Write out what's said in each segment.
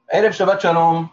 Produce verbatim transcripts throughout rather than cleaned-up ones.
Erev Shabbat Shalom.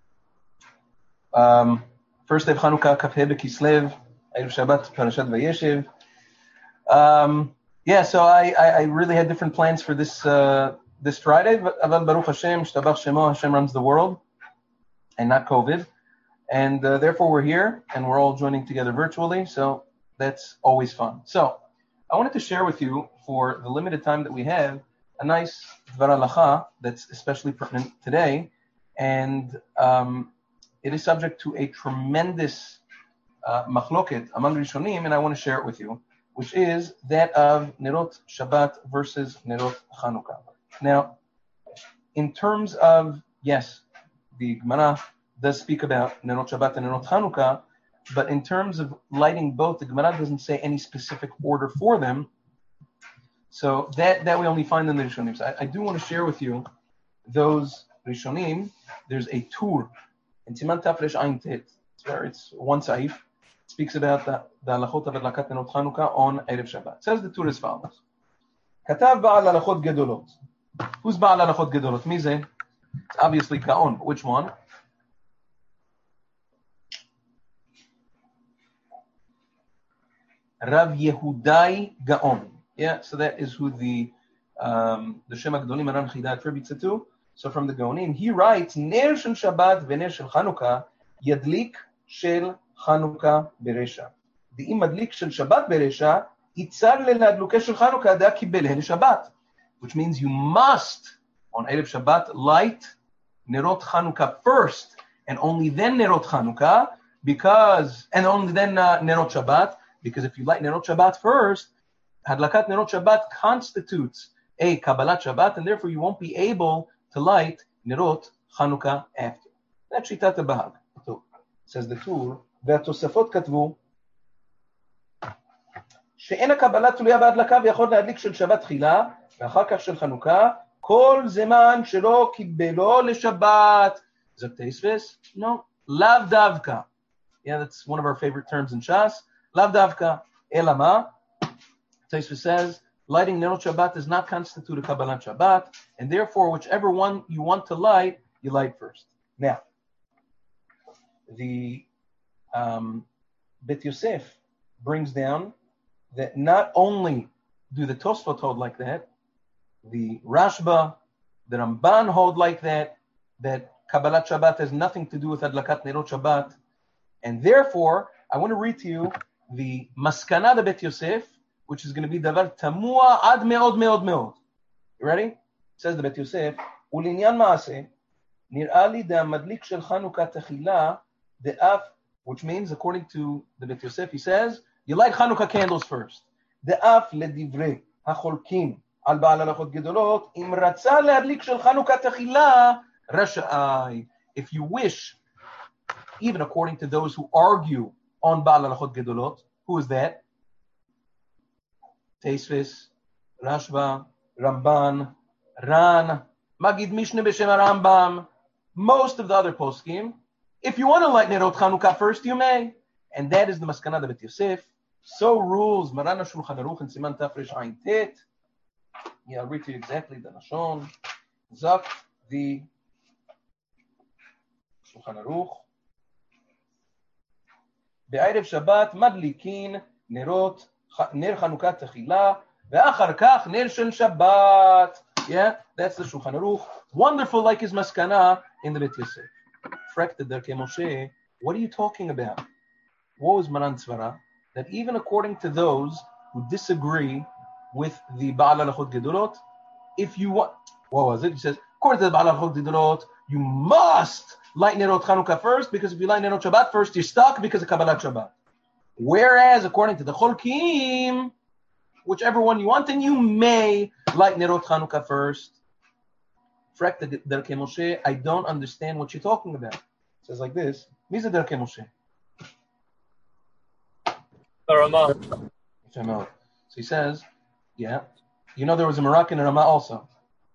Um, first day of Chanukah, Kaf He B'Kislev. Erev Shabbat, Parashat Vayeshev. Um, yeah, so I, I, I really had different plans for this uh, this Friday. But Aval Baruch Hashem, Shtabach Shemo, Hashem runs the world, and not COVID. And uh, therefore we're here, and we're all joining together virtually. So that's always fun. So I wanted to share with you, for the limited time that we have, a nice Dvar Halacha that's especially pertinent today, and um, it is subject to a tremendous uh, machloket among Rishonim, and I want to share it with you, which is that of Nerot Shabbat versus Nerot Chanukah. Now, in terms of, yes, the Gemara does speak about Nerot Shabbat and Nerot Chanukah, but in terms of lighting both, the Gemara doesn't say any specific order for them. So that, that we only find in the Rishonim. So I, I do want to share with you those Rishonim. There's a tour in Siman Taf Resh Ayin Tet. It's where it's one saif. It speaks about the the halachot of Adlakat Nerot Chanukah on Erev Shabbat. It says the tour as follows. Katav Ba'al Halachot Gedolot. Who's Ba'al Halachot Gedolot? Mizeh. It's obviously Gaon, but which one? Rav Yehudai Gaon. Yeah, so that is who the um, the Shem HaGedolim Aran Chida attributes it to. So from the Gaonim, he writes, Ner shel Shabbat v'ner shel Chanukah yadlik shel Chanukah beresha. The im madlik shel Shabbat beresha itzar leladluke shel Chanukah da kibel hel Shabbat. Which means you must, on Erev Shabbat, light Nerot Chanukah first, and only then Nerot Chanukah, because, and only then uh, Nerot Shabbat, because if you light Nerot Shabbat first, Hadlakat Nerot Shabbat constitutes a Kabbalat Shabbat, and therefore you won't be able to light Nerot Chanukah after. That's Shitat HaBahag. Says the Tur, והתוספות כתבו, שאין הקבלה תלויה בהדלקה ויכול להדליק של שבת תחילה, ואחר כך של חנוכה, כל זמן שלא קיבלו לשבת. זאת תספס? No. לאו דווקא. Yeah, that's one of our favorite terms in Shas. לאו דווקא. אלא מה? Tosfos says, lighting Nerot Shabbat does not constitute a Kabbalat Shabbat, and therefore, whichever one you want to light, you light first. Now, the um, Bet Yosef brings down that not only do the Tosfot hold like that, the Rashba, the Ramban hold like that, that Kabbalat Shabbat has nothing to do with Adlakat Nerot Shabbat, and therefore, I want to read to you the Maskana de Bet Yosef, which is going to be davar tamua ad meod meod meod. You ready? It says the Bet Yosef, ulinyan maaseh, nir'a li da madlik shel Chanukah techila de'af, which means, according to the Bet Yosef, he says, you light Chanukah candles first. De'af ledivrei hacholkim al ba'al halachot gedolot, im ratza le'adlik shel Chanukah techila rasha'ai. If you wish, even according to those who argue on ba'al halachot gedolot, who is that? Tosfos, Rashba, Ramban, Ran, Magid Mishneh b'Shem Rambam, most of the other poskim. If you want to light Nerot Chanukah first, you may. And that is the Maskana de Bet Yosef. So rules Maran HaShulchan Aruch in Siman Taf Resh Ayin Tet. Yeah, I'll read to you exactly the Lashon. Zak, the Shulchan Aruch. Be'erev Shabbat madlikin Nerot Ner Chanukah Techila, ve'achar kach Ner Shel Shabbat. Yeah, that's the Shulchan Aruch. Wonderful, like his Maskana in the Bet Yosef. Frek the Derkei Moshe, what are you talking about? What was Maran Tzvara? That even according to those who disagree with the Ba'al Halachot Gedolot, if you want, what was it? He says, according to the Ba'al Halachot Gedolot, you must light Nerot Chanukah first, because if you light Nerot Shabbat first, you're stuck because of Kabbalat Shabbat. Whereas, according to the Cholkim, whichever one you want, then you may light Nerot Chanukah first. Frek the Derkei Moshe, I don't understand what you're talking about. It says like this, Miza Derkei Moshe. The Ramah. So he says, yeah, you know there was a Moroccan in Ramah also.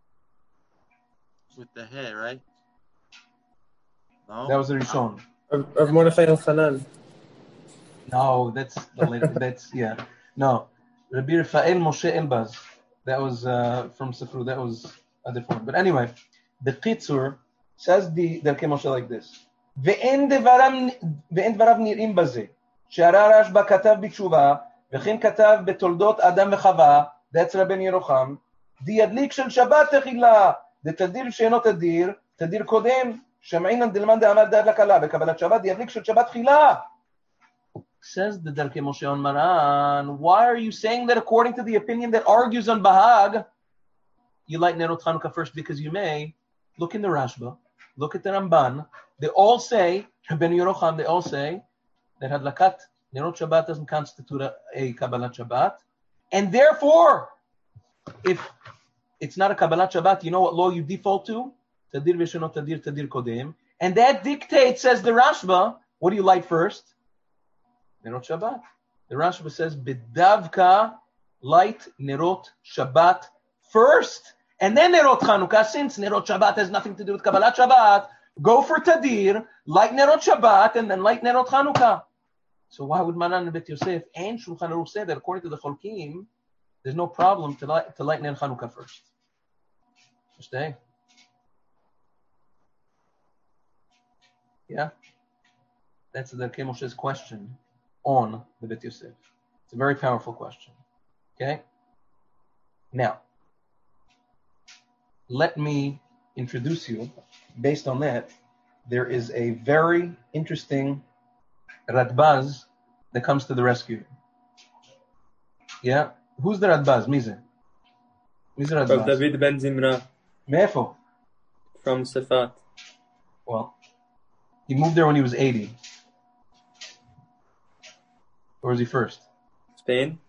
With the hair, right? No? That was the Rishon. Rav Mordechai Yochanan. No, that's the later, that's yeah. No, Rabbi Rafael Moshe Elbaz. That was uh, from Sifru. That was a different one. But anyway, the Kitzur Says the Derkei Moshe like this. ואין דבריו נראים בזה, שהרי הרשב"א כתב בתשובה, וכן כתב בתולדות אדם וחווה, that's רבן ירוחם, דידליק של שבת תחילה, דתדיר שאינו תדיר, תדיר קודם, שמעינן דלמן דעמד דעת לקלה, בקבלת שבת, דידליק של שבת תחילה. Says the Derkei Moshe on Maran, why are you saying that according to the opinion that argues on Bahag, you light Nerot Chanukah first because you may? Look in the Rashba, look at the Ramban, they all say, Ben Yerocham, they all say that Hadlakat Nerot Shabbat doesn't constitute a, a Kabbalat Shabbat, and therefore, if it's not a Kabbalat Shabbat, you know what law you default to? Tadir v'shenot tadir tadir kodem, and that dictates, says the Rashba, what do you light first? Nerot Shabbat. The Rashba says, B'davka, light Nerot Shabbat first, and then Nerot Chanukah, since Nerot Shabbat has nothing to do with Kabbalat Shabbat, go for Tadir, light Nerot Shabbat, and then light Nerot Chanukah. So why would Maran and Bet Yosef and Shulchan Aruch say that according to the Cholkim, there's no problem to light, to light Ner Chanukah first? Understand? Yeah? That's the Derkei Moshe's question on the Bet Yosef. It's a very powerful question. Okay? Now, let me introduce you. Based on that, there is a very interesting Radbaz that comes to the rescue. Yeah? Who's the Radbaz? Mize? Mize Radbaz? From David ben Zimra. Me'efo? From Sefat. Well, he moved there when he was eighty. Or was he first? Spain.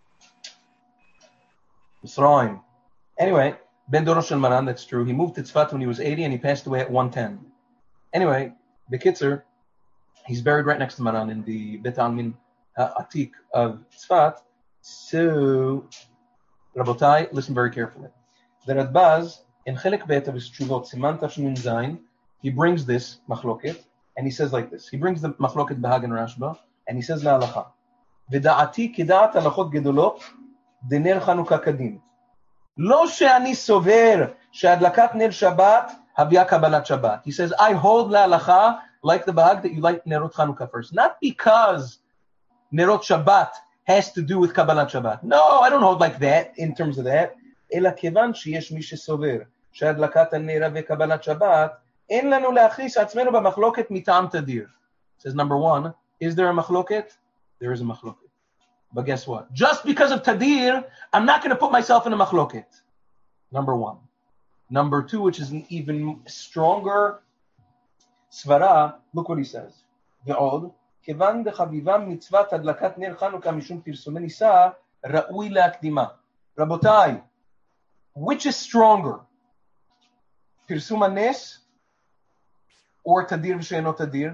Misraim. Anyway, Ben Doro Shel Maran, that's true. He moved to Tzfat when he was eighty and he passed away at one ten. Anyway, Bekitzer, he's buried right next to Maran in the Bet Almin uh, Atik of Tzfat. So, Rabotai, listen very carefully. The Radbaz, in Chelik Bet of his Tshuvot, Siman Tafshin Zayin, he brings this machloket, and he says like this. He brings the machloket Bahag and Rashba, and he says La halacha. V'da'ati kida'at halachot gedolot, dener Chanukah kadin. לא שאני סובר שהדלקת נר שבת הביאה קבלת שבת. He says, I hold להלכה, like the Bahag, that you light Nerot Chanukah first. Not because Nerot Shabbat has to do with Kabbalat Shabbat. No, I don't hold like that, in terms of that. אלא כיוון שיש מי שסובר שהדלקת הנר וקבלת שבת, אין לנו להכניס עצמנו במחלוקת מטעם תדיר. Says, number one, is there a מחלוקת? There is a מחלוקת. But guess what? Just because of Tadir, I'm not going to put myself in a machloket. Number one. Number two, which is an even stronger svara, look what he says. ועוד, כיוון דחביבה מצוות הדלקת נר חנוכה משום פרסומי ניסה, ראוי להקדימה. רבותיי, which is stronger? פרסום הנס or Tadir ושאינו Tadir?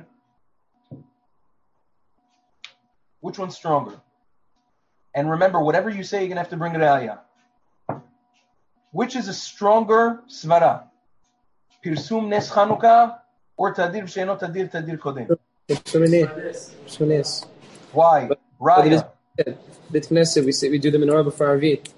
Which one's stronger? And remember, whatever you say, you're going to have to bring it out. Which is a stronger svara? Pirsum Nes Chanukah or Tadir Sheino Tadir Tadir Kodem? Pirsum Nes. Why? Raya. Bet Knesset, we say we do the menorah before Arvit.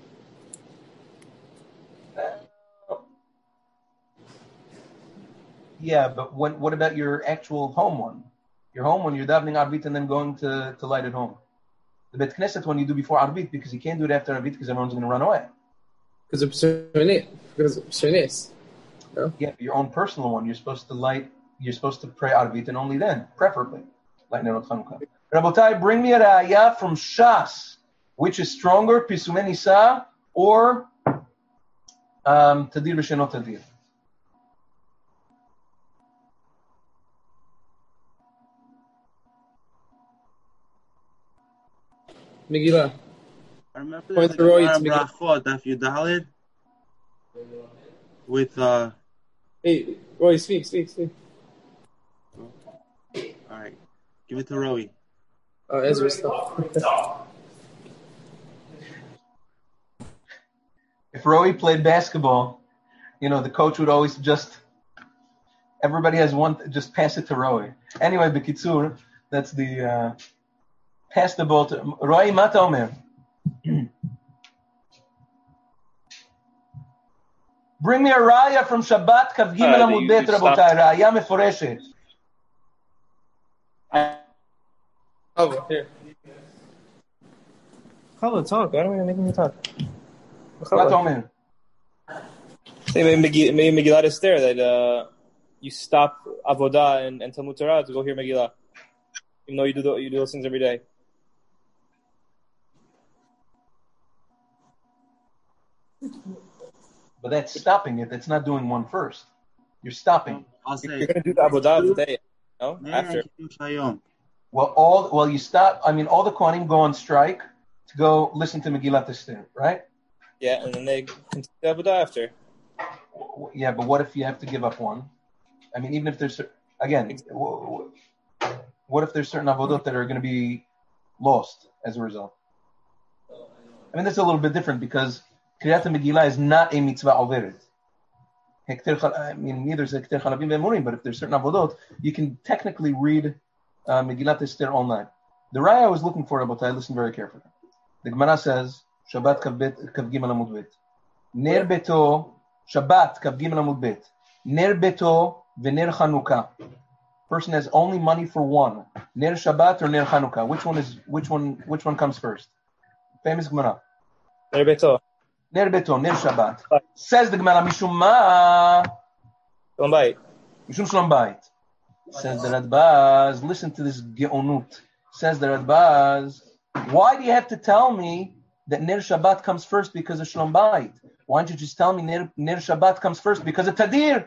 Yeah, but when, what about your actual home one? Your home one, you're davening Arvit and then going to, to light it home. The Bet Knesset one you do before Arvit, because you can't do it after Arvit because everyone's going to run away. Because of Psunis. Because of Psunis. No? Yeah, your own personal one, you're supposed to light, you're supposed to pray Arvit and only then, preferably, light Nerot Chanukah. Rabotai, bring me a raya from Shas, which is stronger, Pisumei Nisa or um, Tadir V'Shenot Tadir. Megillah. I remember Point there's the a Roy, it's Gemara Brachot, Daf Yudalid, with, uh... Hey, Roy, speak, speak, speak. Alright, give it to Roy. Oh, Ezra stuff. If Roy played basketball, you know, the coach would always just, everybody has one, just pass it to Roy. Anyway, B'Kitzur, that's the... Uh, pass the ball to Roy Mata Omer. Bring me a raya from Shabbat Kav Gimel Uh, Amud you- Bet, you Rabotai. Raya meforeshet. Oh, here. Hello, talk. Why don't we make me talk? What Omer? Say maybe Megillah, maybe Megillah is there that uh, you stop avodah and, and Talmud Torah to go hear Megillah, even though you do the, you do those things every day. But that's stopping it. That's not doing one first. You're stopping. I'll say. You're going to do the avodah of the day, no? Yeah, After. Kiddush Hayom. Well, all well, you stop. I mean, all the Kohanim go on strike to go listen to Megillat Esther, right? Yeah, and then they continue the avodah after. W- Yeah, but what if you have to give up one? I mean, even if there's cer- again, w- w- what if there's certain avodot that are going to be lost as a result? I mean, that's a little bit different because Kriyat Megillah is not a mitzvah overet. Hekter chal- I mean, neither is Hekter Chalavim Ve'emurim, but if there's certain avodot, you can technically read uh, Megillat Esther all night. The raya I was looking for, Rabotai, listen very carefully. The Gemara says, Shabbat Kav Bet Kav Gimel Amud Bet. Ner Beto, Shabbat Kav Gimel Amud Bet. Ner Beto veNer Chanukah. Person has only money for one. Ner Shabbat or Ner Chanukah. Which one is which one? Which one comes first? Famous Gemara. Ner Beto. Ner Beto, Ner Shabbat. Says the Gemara, Mishum Ma, Shalom Bayit. Mishum Shalom Bayit. Says the Radbaz. Listen to this geonut. Says the Radbaz. Why do you have to tell me that Ner Shabbat comes first because of Shalom Bayit? Why don't you just tell me Ner, Ner Shabbat comes first because of Tadir?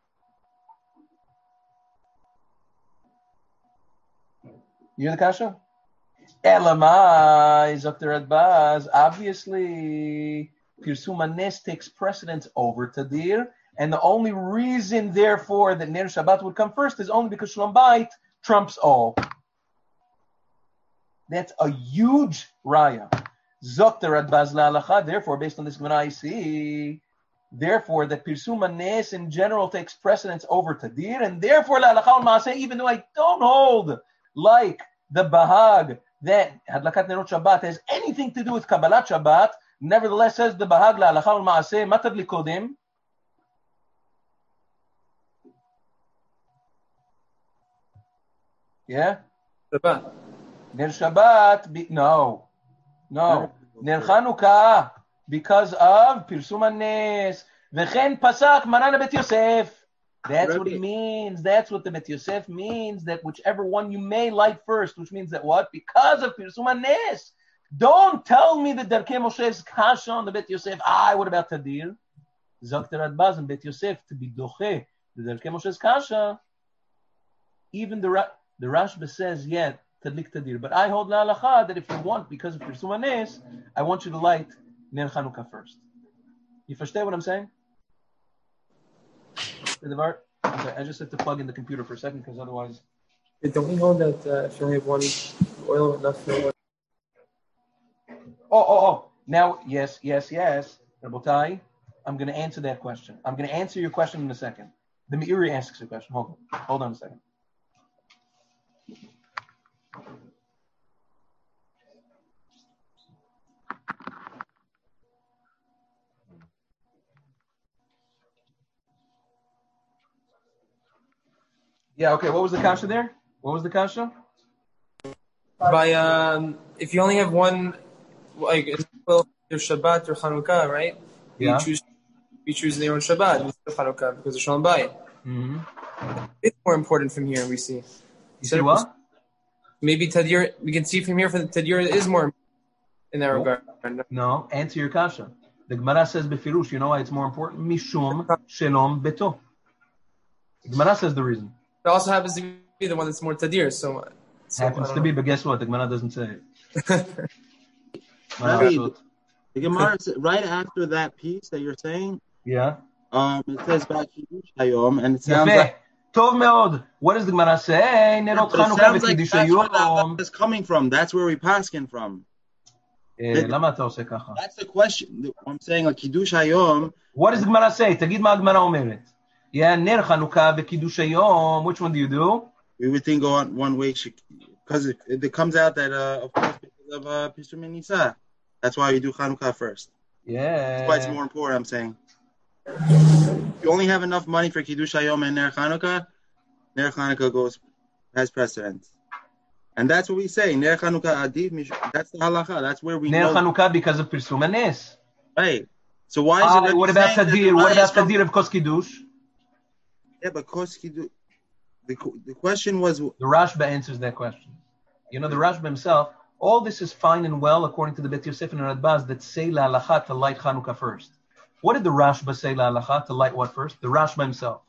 You hear the kasha? Elamai, Zakter Radbaz. Obviously, Pirsum Hanes takes precedence over Tadir, and the only reason, therefore, that Ner Shabbat would come first is only because Shalom Bayit trumps all. That's a huge raya. Zokter Radbaz la'alacha. Therefore, based on this Gemara, I see, therefore, that Pirsum Hanes in general takes precedence over Tadir, and therefore, la'alacha al-ma'aseh, even though I don't hold like the Bahag that Hadlakat Nerot Shabbat has anything to do with Kabbalat Shabbat, nevertheless, says the Bahag la'alacha al-ma'aseh, matav likodim. Yeah? Shabbat. Ner Shabbat, be, no, no. Ner Chanukah, because of Pirsum Hanes. V'chen pasak Maran Bet Yosef. That's what he means. That's what the Bet Yosef means, that whichever one you may light first, which means that what? Because of Pirsum Hanes. Don't tell me that Darkei Moshe's kasha on the Bet Yosef. Ah, what about Tadir? Zakter Radbaz and Bet Yosef to be doche the Darkei Moshe's kasha. Even the Ra- the Rashba says, yeah, Tadlik Tadir. But I hold la'alacha that if you want, because of Pirsum Hanes, I want you to light Ner Chanukah first. You understand what I'm saying? Okay, I just have to plug in the computer for a second because otherwise. Don't we hold that uh, if you only have one oil enough for oil? Oh, oh, oh. Now, yes, yes, yes. Rabotai, I'm going to answer that question. I'm going to answer your question in a second. The Meiri asks a question. Hold on. Hold on a second. Yeah, okay. What was the kasha there? What was the kasha? By um, if you only have one, like well, your Shabbat or Chanukah, right? Yeah. You choose, you choose your own Shabbat instead of Chanukah because of Shalom Bayit. Mm-hmm. It's more important from here. We see. You see what? Maybe Tadir. We can see from here for the Tadir is more in that Nope. regard. No, answer your kasha. The Gemara says befirush. You know why it's more important? Mishum shelom beto. The Gemara says the reason. It also happens to be the one that's more Tadir. So, so Happens to be, but guess what? The Gemara doesn't say it. Rabbi, the Gemara says- right after that piece that you're saying, Yeah. um, it says about Kiddush Hayom, and it sounds Yafeh. like Tov meod. What does the Gemara say? Nerot but it Chanukah sounds like v'Kiddush that's where that Hayom. is coming from. That's where we paskin from. Eh, למה אתה עושה ככה? That's the question. I'm saying like Kiddush Hayom. What does the Gemara say? תגיד מה הגמרא אומרת. Yeah, ner Chanukah v'Kiddush Hayom. Which one do you do? We would think go on one way because it, it, it comes out that uh, of course because of uh, Pirsum Nisa. That's why we do Chanukah first. Yeah. That's why it's more important. I'm saying. If you only have enough money for Kiddush Hayom and Ner Chanukah, Ner Chanukah goes has precedence. And that's what we say. Ner Chanukah Adif, that's the halacha. That's where we Ner know. Chanukah because of Pirsum Anes. Right. So why is it that What you're about saying that the Tadir? What Raya about is from- Tadir of Kos Kiddush? Yeah, but Kos Kiddush. The, the question was. The Rashba answers that question. You know, the Rashba himself, all this is fine and well according to the Bet Yosef and Radbaz that say la halacha to light Chanukah first. What did the Rashba say la halacha to light what first? The Rashba himself.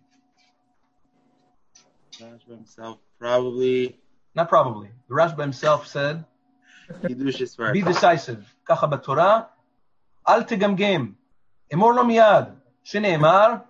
Rashba himself probably. Not probably. The Rashba himself said, Kiddush is first. be decisive. Kacha b'Torah, al tegamgem, emor lo miyad, shene'emar.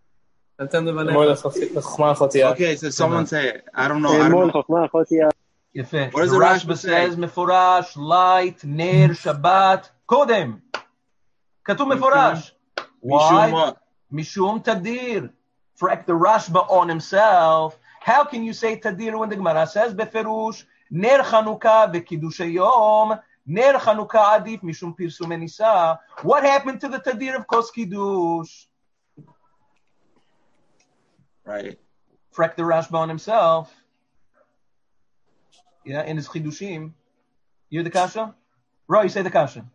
Okay, so someone say it. I don't know. I don't know. יפה. What does The the Rashba Rashba say? says מפורש, light, ner, Shabbat, קודם. כתוב מפורש. Why? Mishum what? Mishum Tadir. Correct the Rashba on himself. How can you say Tadir when the Gemara says beferush ner Chanukah v'kiddush hayom ner Chanukah adif mishum pirsum nisa? What happened to the Tadir of Kos Kiddush? Right. Correct the Rashba on himself. Yeah, in his Chidushim. You're the Kasha? Ro, you say the Kasha.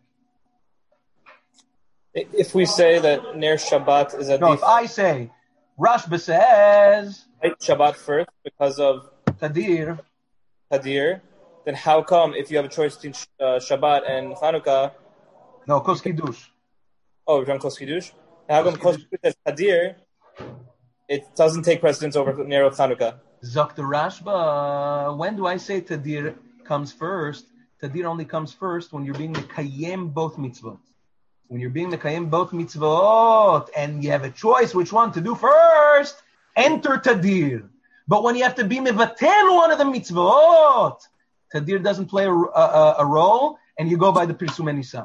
If we say that Ner Shabbat is a No, if I say, Rashba says, light Shabbat first because of Tadir, Tadir, then how come if you have a choice between uh, Shabbat and Chanukah, no, Kos Kiddush. oh, we're on Kos Kiddush? How come Kos Kiddush says Tadir, it doesn't take precedence over Ner of Chanukah? Zok the Rashba, when do I say Tadir comes first? Tadir only comes first when you're being Mekayem both mitzvot. When you're being Mekayem both mitzvot, and you have a choice which one to do first, enter Tadir. But when you have to be Mevatel one of the mitzvot, Tadir doesn't play a, a, a role, and you go by the Pirsum Nisa.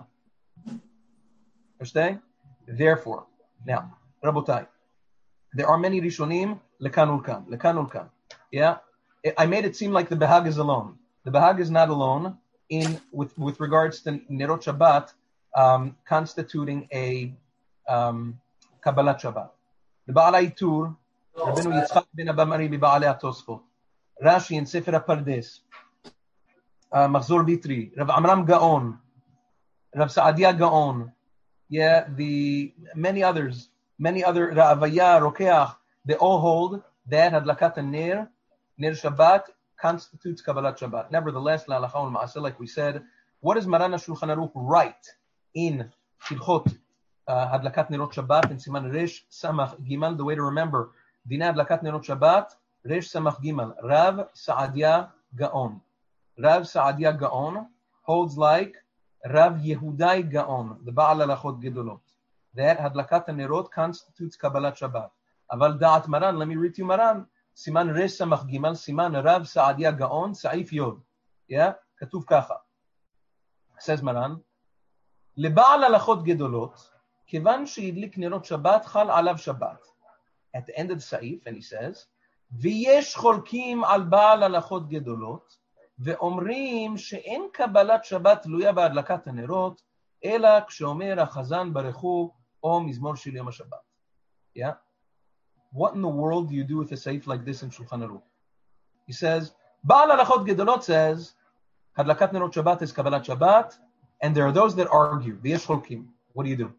Understand? Therefore, now, Rabotai, there are many Rishonim, Lekan Ulkan, Lekan Ulkan. Yeah, I made it seem like the Bahag is alone. The Bahag is not alone in with, with regards to Nerot Shabbat um, constituting a um, Kabbalat Shabbat. The Ba'alai Tur, Rabbeinu Yitzchak ben Abamari b'Ba'alei HaTosfot, Rashi in Sefer HaPardes, uh, Machzor Vitri, Rav Amram Gaon, Rav Saadia Gaon, yeah, the many others, many other Ra'avaya, Rokeach, they all hold that Hadlakat Ner, Ner Shabbat constitutes Kabbalat Shabbat. Nevertheless, La Halacha Ul Ma'aseh, like we said, what does Maran HaShulchan Aruch write in Hilchot uh, Hadlakat Nerot Shabbat in Siman Resh Samach Gimal? The way to remember, Dina Hadlakat Nerot Shabbat, Resh Samach Gimal, Rav Saadia Gaon. Rav Saadia Gaon holds like Rav Yehudai Gaon, the Ba'al Halachot Gedolot, that Hadlakat Nerot constitutes Kabbalat Shabbat. Aval Da'at Maran, let me read to you Maran. Siman Resh Samach Gimal, Siman Rav Saadia Gaon, Sa'if Yod. Yeah? Katuv Kacha. Says Maran, Leba'al Halachot Gedolot, Kivan she'idlik Nerot Shabbat, Chal Alav Shabbat. At the end of the Sa'if, and he says, V'yesh cholkim al Ba'al Halachot Gedolot, ואומרים שאין קבלת שבת תלויה בהדלקת הנרות, אלא כשאומר החזן ברכו או מזמור של יום השבת. Yeah? What in the world do you do with a safe like this in Shulchan Aruch? He says, Ba'al Halachot Gedolot says, Hadlakat Nerot Shabbat is Kabbalat Shabbat, and there are those that argue, V'yesh cholkim. What do you do?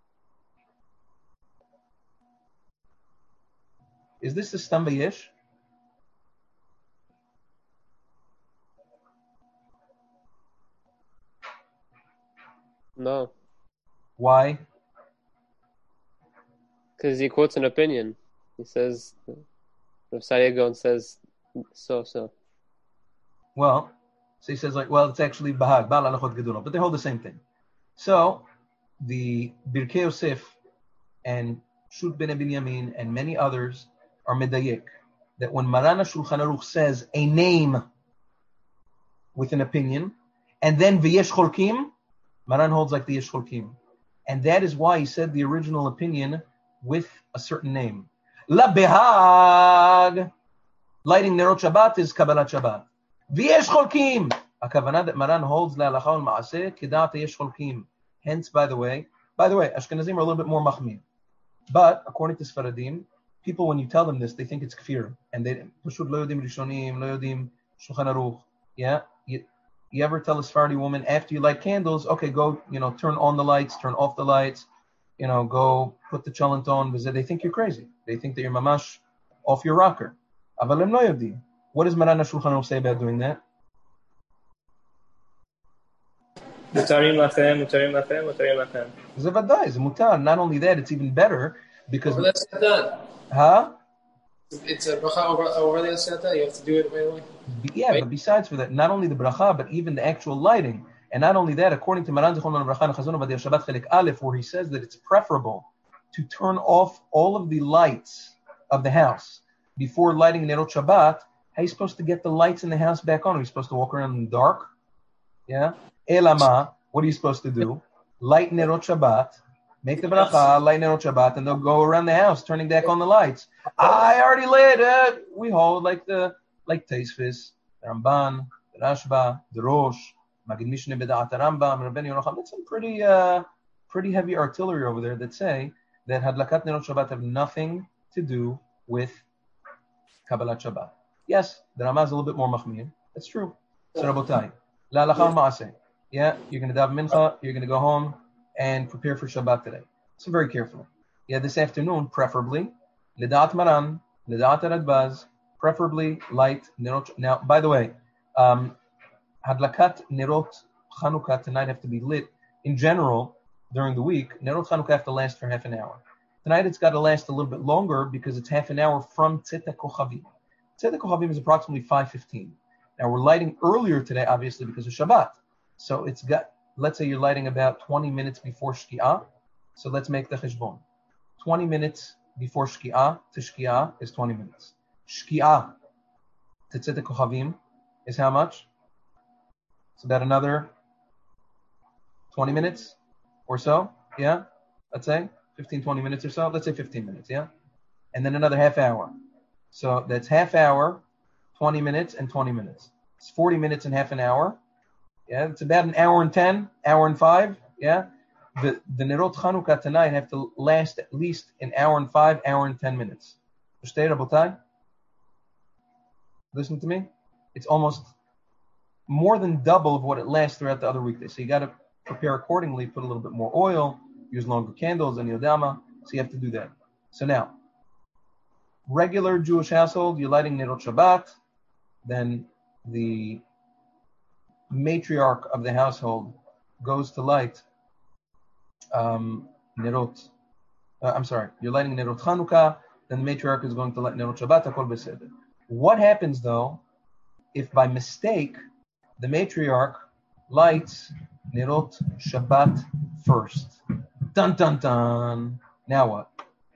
Is this the Stam V'yesh? No. Why? Because he quotes an opinion. He says, Rav Saadia Gaon says, so, so. Well, so he says like, well, it's actually Bahag, Ba'al Halachot Gedolot, but they hold the same thing. So, the Birkei Yosef and Shut Ben Binyamin and many others are medayek, that when Maran HaShulchan Aruch says a name with an opinion, and then V'yesh cholkim, Maran holds like the Yesh cholkim. And that is why he said the original opinion with a certain name. La Behag, lighting Nerot Shabbat is Kabbalat Shabbat. V'yesh cholkim, a kavanah that Maran holds La Halacha Ul Ma'aseh, Kedat Yesh cholkim. Hence, by the way, by the way, Ashkenazim are a little bit more machmir. But according to Sfaradim, people, when you tell them this, they think it's kfir, and they pashut lo yodim rishonim, lo yodim shulchan aruch. Yeah, you, you ever tell a Sephardi woman after you light candles, okay, go, you know, turn on the lights, turn off the lights, you know, go put the cholent on, because they think you're crazy. They think that you're mamash off your rocker. Avalem lo yodim. What does Maran HaShulchan Aruch say about doing that? Mutarim lachem, mutarim lachem, mutarim lachem. Zavadai is mutar. Not only that, it's even better because. Over that's not done. Huh? It's a bracha over, over the Asata. You have to do it right away. Yeah, right? But besides for that, not only the bracha, but even the actual lighting. And not only that, according to Maran Zichron Bracha Chazon Ovadia Shabbat Chelik Aleph, where he says that it's preferable to turn off all of the lights of the house before lighting Nerot Shabbat. How are you supposed to get the lights in the house back on? Are you supposed to walk around in the dark? Yeah. Elama, what are you supposed to do? Light Nerot Shabbat, make the bracha, light Nerot Shabbat, and they'll go around the house turning back on the lights. I already lit it. We hold like the like Teisfis, the Ramban, the Rashba, the Rosh, Magid Mishneh B'Da'at Rambam, Rabbeinu Yochanan. It's some pretty uh, pretty heavy artillery over there that say that Hadlakat Nerot Shabbat have nothing to do with Kabbalat Shabbat. Yes, the Ramah is a little bit more machmir. That's true. So Rabotai, La Lachal Ma'aseh. Yeah, you're going to daven mincha, you're going to go home and prepare for Shabbat today. So very carefully. Yeah, this afternoon, preferably, Lidat Maran, Lidat Radbaz, preferably light Nerot. Now, by the way, um, Hadlakat Nerot Chanukah tonight have to be lit. In general, during the week, Nerot Chanukah have to last for half an hour. Tonight it's got to last a little bit longer because it's half an hour from Tzeta Kochavim. Tzeta Kochavim is approximately five fifteen. Now we're lighting earlier today, obviously, because of Shabbat. So it's got, let's say you're lighting about twenty minutes before Shki'ah. So let's make the cheshbon. twenty minutes before Shki'ah to Shki'ah is twenty minutes. Shki'ah to Tzedek Kochavim is how much? It's about another twenty minutes or so. Yeah? Let's say fifteen, twenty minutes or so. Let's say fifteen minutes. Yeah? And then another half hour. So that's half hour, twenty minutes, and twenty minutes. It's forty minutes and half an hour. Yeah, it's about an hour and ten, hour and five. Yeah, the the Nerot Chanukah tonight have to last at least an hour and five, hour and ten minutes. Understand, Rabotai? Listen to me. It's almost more than double of what it lasts throughout the other weekdays. So you got to prepare accordingly. Put a little bit more oil. Use longer candles and yodama. So you have to do that. So now, regular Jewish household, you're lighting Nerot Shabbat. Then the matriarch of the household goes to light um, Nerot. Uh, I'm sorry, you're lighting Nerot Chanukah, then the matriarch is going to light Nerot Shabbat. Akol beseder. What happens though if by mistake the matriarch lights Nerot Shabbat first? Dun dun dun. Now what?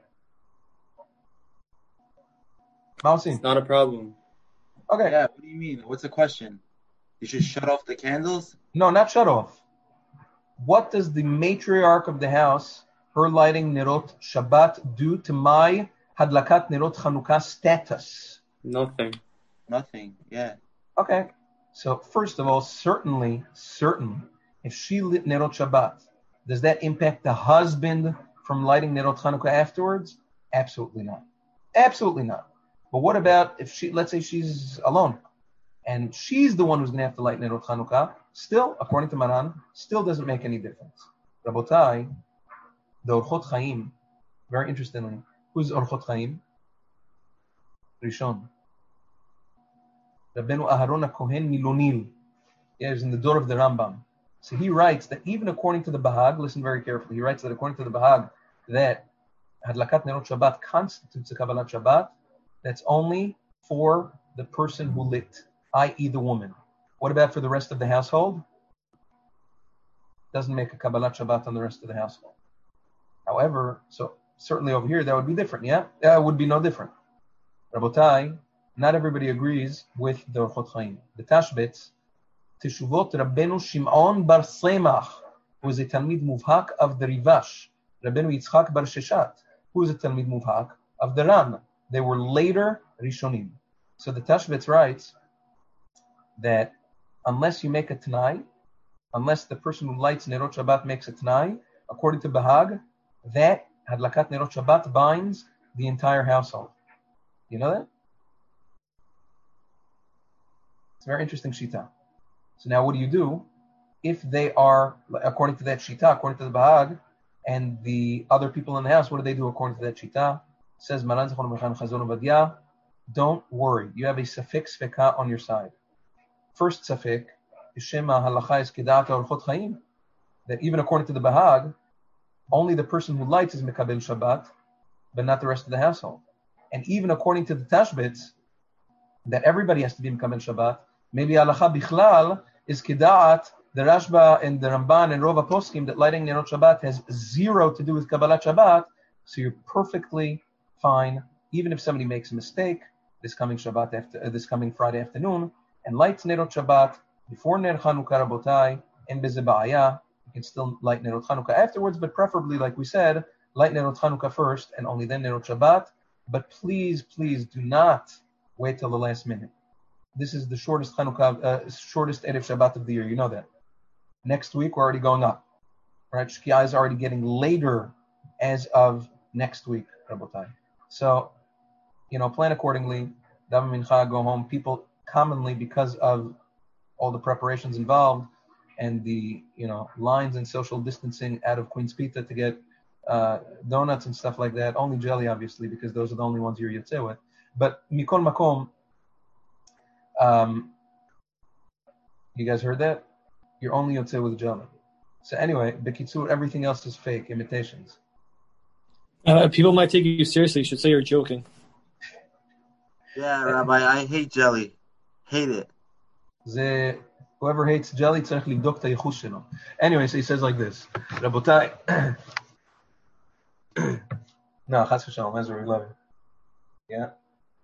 Mausi. It's not a problem. Okay. Yeah, what do you mean? What's the question? You should shut off the candles? No, not shut off. What does the matriarch of the house, her lighting Nerot Shabbat, do to my Hadlakat Nerot Chanukah status? Nothing. Nothing, yeah. Okay. So first of all, certainly, certainly, if she lit Nerot Shabbat, does that impact the husband from lighting Nerot Chanukah afterwards? Absolutely not. Absolutely not. But what about if she, let's say she's alone, and she's the one who's going to have to light Nerot Chanukah? Still, according to Maran, still doesn't make any difference. Rabotai, the Orchot Chaim, very interestingly, who's Orchot Chaim? Rishon. Rabbeinu Aharon HaKohen Milonil. Yeah, he's in the door of the Rambam. So he writes that even according to the Bahag, listen very carefully, he writes that according to the Bahag, that Hadlakat Nerot Shabbat constitutes a Kabbalat Shabbat. That's only for the person who lit, that is the woman. What about for the rest of the household? Doesn't make a Kabbalat Shabbat on the rest of the household. However, so certainly over here that would be different, yeah? That uh, would be no different. Rabotai, not everybody agrees with the Orchot Chaim. The Tashbetz, Teshuvot Rabbeinu Shimon bar Semach, who is a Talmid Muvhak of the Rivash. Rabbeinu Yitzchak bar Sheshat, who is a Talmid Muvhak of the Ram. They were later Rishonim. So the Tashbetz writes that unless you make a Tanai, unless the person who lights Nerot Shabbat makes a Tanai, according to Bahag, that Hadlakat Nerot Shabbat binds the entire household. You know that? It's a very interesting shita. So now what do you do if they are, according to that shita, according to the Bahag, and the other people in the house, what do they do according to that shita? It says, Maran Zechron Mechan Chazon Ovadia, don't worry. You have a safek sfeka on your side. First safek, Shema halacha is kedat orchot chaim, that even according to the Bahag, only the person who lights is mekabel Shabbat, but not the rest of the household. And even according to the Tashbitz, that everybody has to be mekabel Shabbat, maybe halacha bichlal is kedat, the Rashba and the Ramban and Rova Poskim, that lighting Nerot Shabbat has zero to do with Kabbalat Shabbat, so you're perfectly fine, even if somebody makes a mistake this coming Shabbat after, uh, this coming Friday afternoon, and lights Nerot Shabbat before Ner Chanukah Rabotai, and Beze Ba'aya, you can still light Nerot Chanukah afterwards, but preferably, like we said, light Nerot Chanukah first, and only then Nerot Shabbat. But please, please do not wait till the last minute. This is the shortest Chanukah, uh, shortest Erev Shabbat of the year. You know that. Next week, we're already going up. Right? Shkia is already getting later as of next week, Rabotai. So, you know, plan accordingly. Daven Mincha, go home. People commonly, because of all the preparations involved and the, you know, lines and social distancing out of Queen's Pizza to get uh, donuts and stuff like that, only jelly, obviously, because those are the only ones you're yotzeh with. But Mikol Makom, um, you guys heard that? You're only yotzeh with jelly. So anyway, Bekitzur, everything else is fake, imitations. Uh, people might take you seriously. You should say you're joking. Yeah, Rabbi, I hate jelly. Hate it. Ze, whoever hates jelly, tzarich libdok ta yichus shelo. Anyway, so he says like this. Rabotai. No, chas v'shalom, Ezra, we love him. Yeah.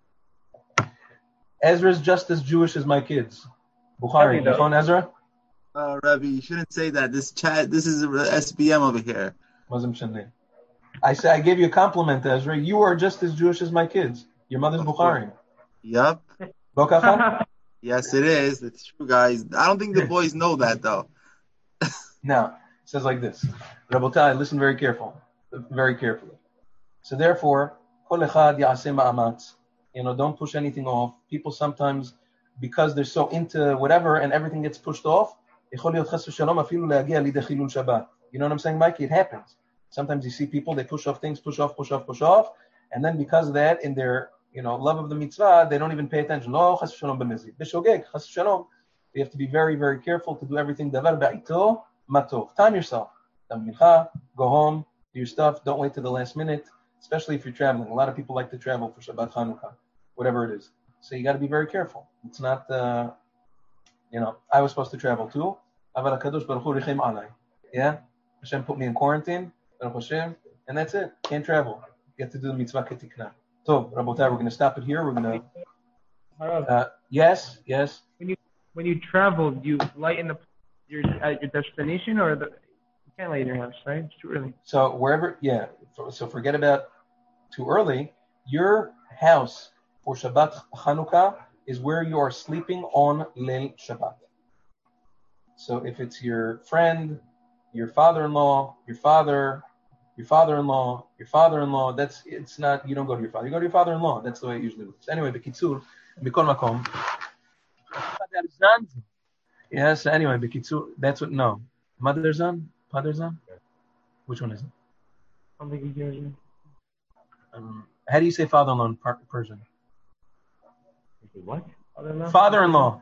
Ezra's just as Jewish as my kids. Bukhari, you phone Ezra? Oh, Rabbi, you shouldn't say that. This chat, this is S B M over here. Muslim Shandi. I say I gave you a compliment, Ezra. You are just as Jewish as my kids. Your mother's Bukhari. Yup. Bokacha? Yes, it is. It's true, guys. I don't think the boys know that, though. Now, it says like this. Rabotai, listen very careful, very carefully. So therefore, kol echad ya'aseh ma'amatz. You know, don't push anything off. People sometimes, because they're so into whatever and everything gets pushed off, יכול להיות חס ושלום אפילו להגיע לידי חילול שבת. You know what I'm saying, Mikey? It happens. Sometimes you see people, they push off things, push off, push off, push off, and then because of that, in their, you know, love of the mitzvah, they don't even pay attention. No, chas v'shalom b'mizid. B'shogeg, chas v'shalom. You have to be very, very careful to do everything. Davar ba'ito matov. Time yourself. Dam mincha, go home, do your stuff. Don't wait till the last minute, especially if you're traveling. A lot of people like to travel for Shabbat Chanukah, whatever it is. So you got to be very careful. It's not, uh, you know, I was supposed to travel too. Aval HaKadosh Baruch Hu richem alai. Yeah? Hashem put me in quarantine. Baruch Hashem. And that's it. Can't travel. You have to do the mitzvah ketikna. So, Rabotai, we're going to stop it here. We're going to... Uh, yes, yes. When you when you travel, do you light in the your at your destination, or the, you can't light in your house, right? It's too early. So wherever, yeah. So forget about too early. Your house for Shabbat Chanukah is where you are sleeping on Leil Shabbat. So if it's your friend, your father-in-law, your father, your father-in-law, your father-in-law, that's, it's not, you don't go to your father, you go to your father-in-law. That's the way it usually works. Anyway, Bekitzur, Mikol Makom. Yes, anyway, Bekitzur, that's what, no. Madarzan? Padarzan? Which one is it? I don't think you hear you. Um, how do you say father-in-law in Persian? What? Father-in-law? Father-in-law.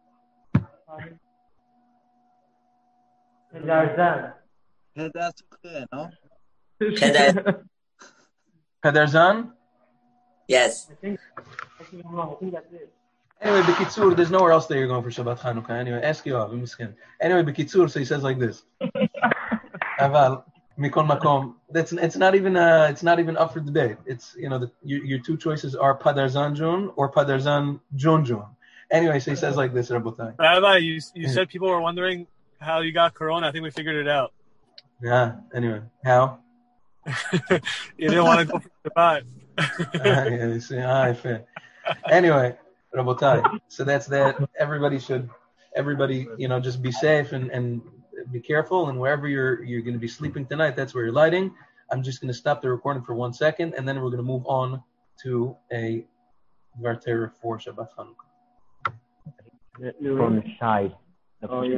Padarzan. Yeah, that's okay, no? Kedar. Padarzan? Yes. I think, I think I'm wrong. I think that's it. Anyway, Bekitzur, there's nowhere else that you're going for Shabbat Chanukah. Anyway, ask Yoav, miskin. Anyway, Bekitzur, so he says like this. Aval, Mikol Makom. That's it's not even uh it's not even up for debate. It's, you know, the, your your two choices are Padarzan Jun or Padarzan Jun Jun. Anyway, so he says like this, Rabotai. Rabbi, you you said people were wondering how you got corona. I think we figured it out. Yeah. Anyway, how? You didn't want to go for Shabbat. uh, yeah, you see, ah, fair. Anyway, Rabotai. So that's that. Everybody should, everybody, you know, just be safe and, and be careful. And wherever you're you're going to be sleeping tonight, that's where you're lighting. I'm just going to stop the recording for one second, and then we're going to move on to a Dvar Torah for Shabbat Chanukah. From the side. Oh, yeah.